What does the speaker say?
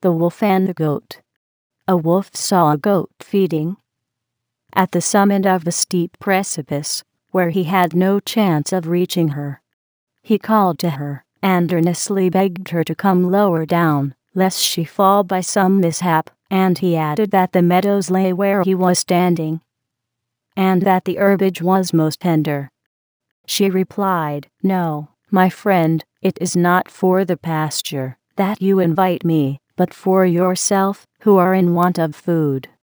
The Wolf and the Goat. A wolf saw a goat feeding at the summit of a steep precipice, where he had no chance of reaching her. He called to her, and earnestly begged her to come lower down, lest she fall by some mishap, and he added that the meadows lay where he was standing, and that the herbage was most tender. She replied, "No, my friend, it is not for the pasture that you invite me, but for yourself, who are in want of food."